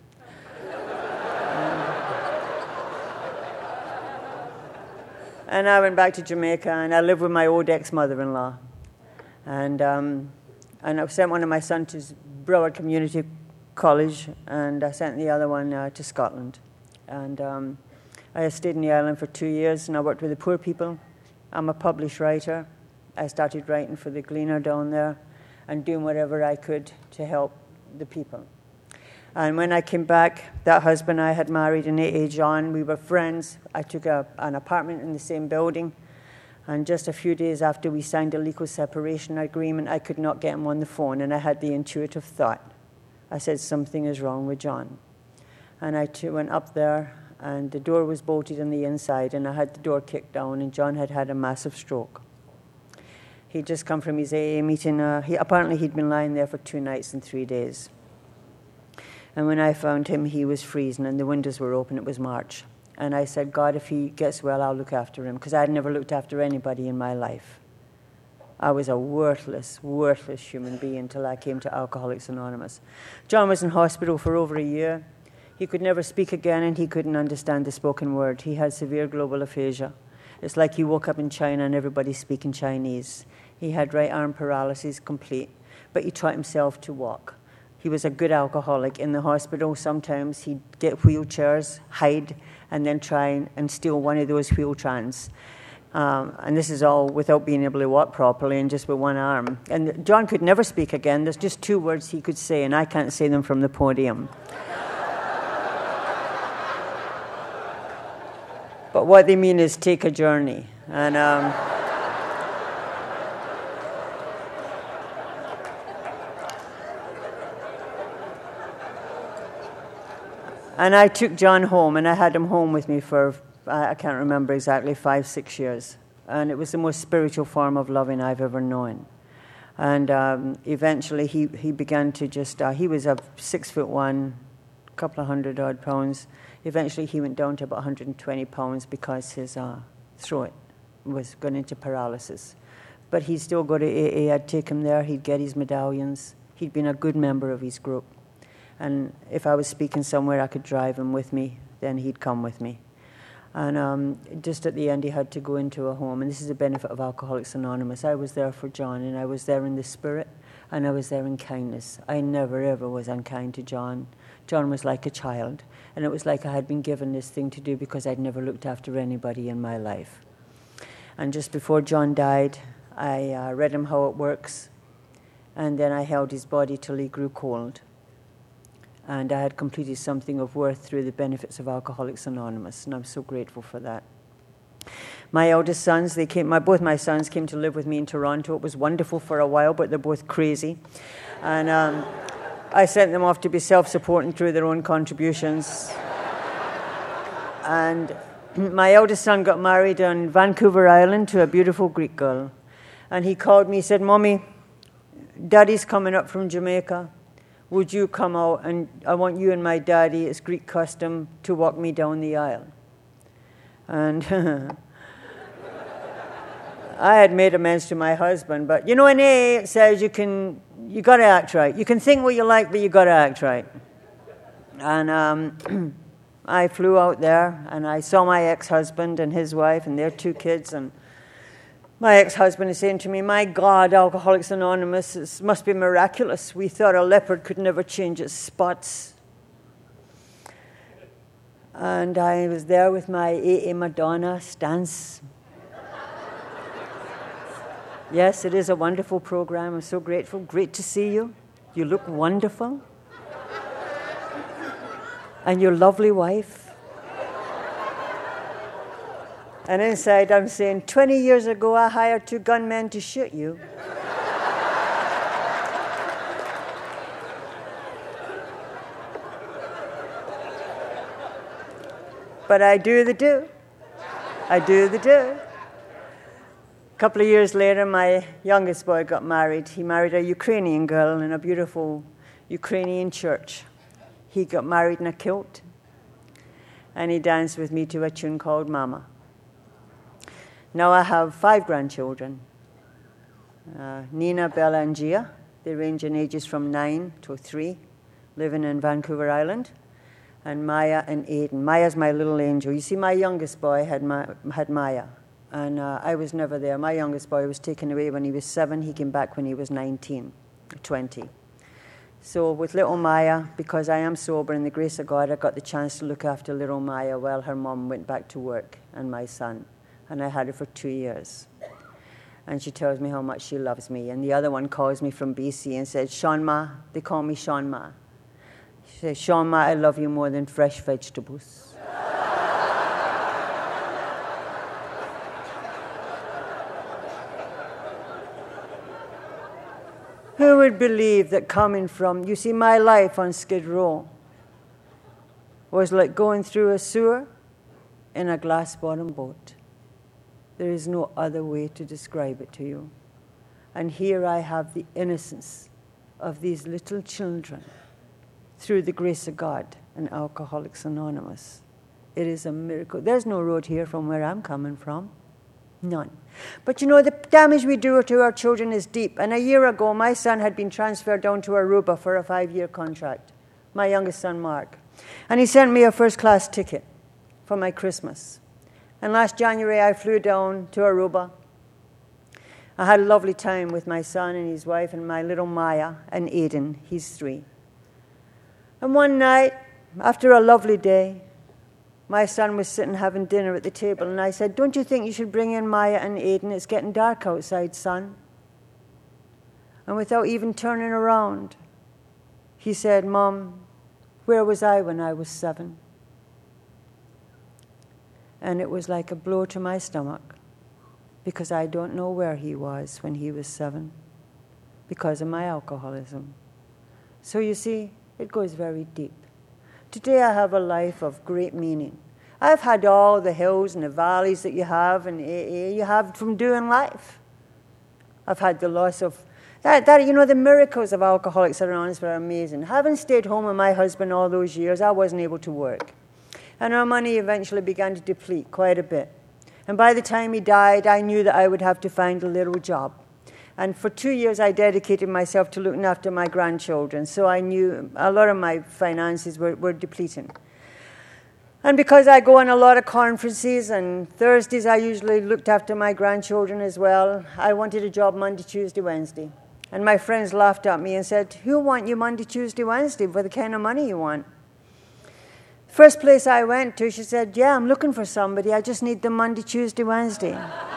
And I went back to Jamaica, and I lived with my old ex-mother-in-law. And I sent one of my sons to Broward Community College, and I sent the other one to Scotland. And I stayed in the island for 2 years, and I worked with the poor people. I'm a published writer. I started writing for the Gleaner down there and doing whatever I could to help the people. And when I came back, that husband I had married in AA, John, we were friends. I took an apartment in the same building. And just a few days after we signed a legal separation agreement, I could not get him on the phone, and I had the intuitive thought. I said, something is wrong with John. And I went up there, and the door was bolted on the inside, and I had the door kicked down, and John had had a massive stroke. He'd just come from his AA meeting. Apparently he'd been lying there for 2 nights and 3 days. And when I found him, he was freezing, and the windows were open. It was March. And I said, God, if he gets well, I'll look after him, because I had never looked after anybody in my life. I was a worthless, worthless human being until I came to Alcoholics Anonymous. John was in hospital for over a year. He could never speak again, and he couldn't understand the spoken word. He had severe global aphasia. It's like he woke up in China and everybody's speaking Chinese. He had right arm paralysis complete, but he taught himself to walk. He was a good alcoholic. In the hospital, sometimes he'd get wheelchairs, hide, and then try and steal one of those wheeltrans. And this is all without being able to walk properly and just with one arm. And John could never speak again. There's just 2 words he could say, and I can't say them from the podium. But what they mean is take a journey. And I took John home, and I had him home with me for, I can't remember exactly, 5-6 years. And it was the most spiritual form of loving I've ever known. And eventually he began to just, he was a 6'1", a couple of 100-odd pounds. Eventually he went down to about 120 pounds because his throat was going into paralysis. But he'd still go to AA. I'd take him there. He'd get his medallions. He'd been a good member of his group. And if I was speaking somewhere, I could drive him with me. Then he'd come with me. And just at the end, he had to go into a home. And this is the benefit of Alcoholics Anonymous. I was there for John, and I was there in the spirit, and I was there in kindness. I never, ever was unkind to John. John was like a child. And it was like I had been given this thing to do because I'd never looked after anybody in my life. And just before John died, I read him how it works. And then I held his body till he grew cold. And I had completed something of worth through the benefits of Alcoholics Anonymous, and I'm so grateful for that. My eldest sons, both my sons came to live with me in Toronto. It was wonderful for a while, but they're both crazy. And I sent them off to be self-supporting through their own contributions. And my eldest son got married on Vancouver Island to a beautiful Greek girl. And he called me, he said, Mommy, Daddy's coming up from Jamaica. Would you come out, and I want you and my daddy, it's Greek custom, to walk me down the aisle. And I had made amends to my husband, but in AA it says you got to act right. You can think what you like, but you got to act right. And I flew out there, and I saw my ex-husband and his wife and their 2 kids, and my ex-husband is saying to me, my God, Alcoholics Anonymous must be miraculous. We thought a leopard could never change its spots. And I was there with my AA Madonna stance. Yes, it is a wonderful program. I'm so grateful. Great to see you. You look wonderful. And your lovely wife. And inside I'm saying, 20 years ago I hired 2 gunmen to shoot you. But I do the do. I do the do. A couple of years later, my youngest boy got married. He married a Ukrainian girl in a beautiful Ukrainian church. He got married in a kilt. And he danced with me to a tune called Mama. Now I have 5 grandchildren. Nina, Bella, and Gia. They range in ages from 9 to 3, living in Vancouver Island. And Maya and Aiden. Maya's my little angel. You see, my youngest boy had Maya. And I was never there. My youngest boy was taken away when he was 7. He came back when he was 19, 20. So with little Maya, because I am sober in the grace of God, I got the chance to look after little Maya while her mom went back to work, and my son. And I had her for 2 years. And she tells me how much she loves me. And the other one calls me from BC and says, Sean Ma. They call me Sean Ma. She said, Shawn, I love you more than fresh vegetables. Who would believe that coming from, you see, my life on Skid Row was like going through a sewer in a glass-bottom boat. There is no other way to describe it to you. And here I have the innocence of these little children through the grace of God and Alcoholics Anonymous. It is a miracle. There's no road here from where I'm coming from. None. But you know, the damage we do to our children is deep. And a year ago, my son had been transferred down to Aruba for a 5-year contract. My youngest son, Mark. And he sent me a first-class ticket for my Christmas. And last January, I flew down to Aruba. I had a lovely time with my son and his wife and my little Maya and Aiden. He's 3. And one night, after a lovely day, my son was sitting having dinner at the table, and I said, don't you think you should bring in Maya and Aiden? It's getting dark outside, son. And without even turning around, he said, Mom, where was I when I was 7? And it was like a blow to my stomach, because I don't know where he was when he was 7, because of my alcoholism. So you see, it goes very deep. Today I have a life of great meaning. I've had all the hills and the valleys that you have in AA, you have from doing life. I've had the loss of, you know, the miracles of Alcoholics Anonymous were amazing. Having stayed home with my husband all those years, I wasn't able to work. And our money eventually began to deplete quite a bit. And by the time he died, I knew that I would have to find a little job. And for 2 years, I dedicated myself to looking after my grandchildren. So I knew a lot of my finances were depleting. And because I go on a lot of conferences, and Thursdays I usually looked after my grandchildren as well, I wanted a job Monday, Tuesday, Wednesday. And my friends laughed at me and said, who'll want you Monday, Tuesday, Wednesday for the kind of money you want? First place I went to, she said, yeah, I'm looking for somebody. I just need them Monday, Tuesday, Wednesday.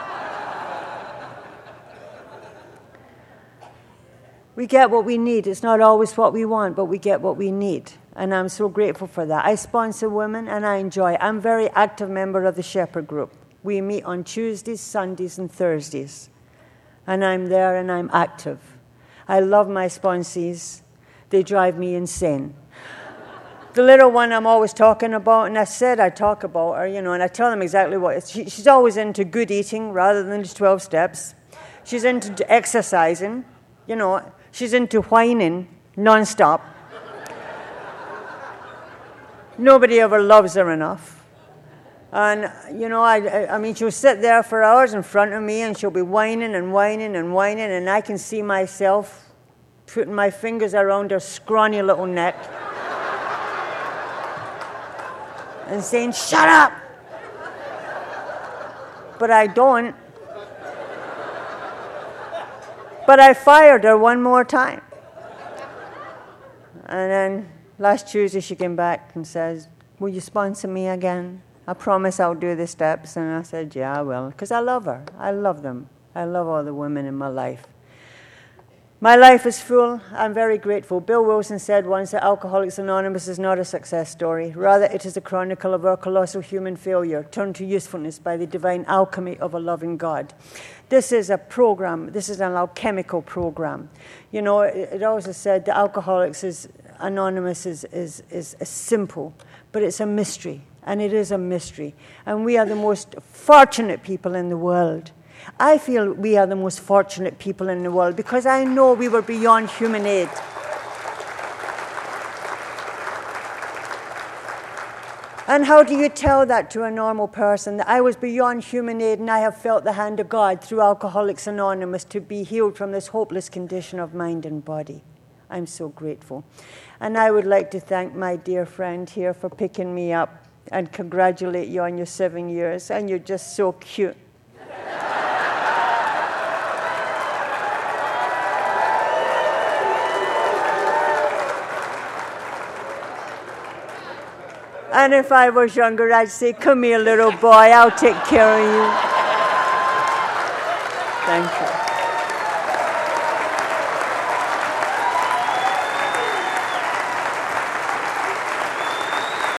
We get what we need. It's not always what we want, but we get what we need. And I'm so grateful for that. I sponsor women, and I enjoy it. I'm a very active member of the Shepherd Group. We meet on Tuesdays, Sundays, and Thursdays. And I'm there, and I'm active. I love my sponsees. They drive me insane. The little one I'm always talking about, and I said I talk about her, you know, and I tell them exactly what. She's always into good eating rather than the 12 steps. She's into exercising, you know. She's into whining nonstop. Nobody ever loves her enough. And, you know, I mean, she'll sit there for hours in front of me, and she'll be whining and whining and whining, and I can see myself putting my fingers around her scrawny little neck and saying, shut up! But I don't. But I fired her one more time. And then last Tuesday she came back and says, will you sponsor me again? I promise I'll do the steps. And I said, yeah, I will. Because I love her. I love them. I love all the women in my life. My life is full. I'm very grateful. Bill Wilson said once that Alcoholics Anonymous is not a success story. Rather, it is a chronicle of our colossal human failure turned to usefulness by the divine alchemy of a loving God. This is a program. This is an alchemical program. You know, it also said that Alcoholics Anonymous is simple, but it's a mystery, and it is a mystery. And we are the most fortunate people in the world. I feel we are the most fortunate people in the world because I know we were beyond human aid. And how do you tell that to a normal person, that I was beyond human aid and I have felt the hand of God through Alcoholics Anonymous to be healed from this hopeless condition of mind and body? I'm so grateful. And I would like to thank my dear friend here for picking me up and congratulate you on your 7 years. And you're just so cute. And if I was younger, I'd say, come here, little boy, I'll take care of you. Thank you.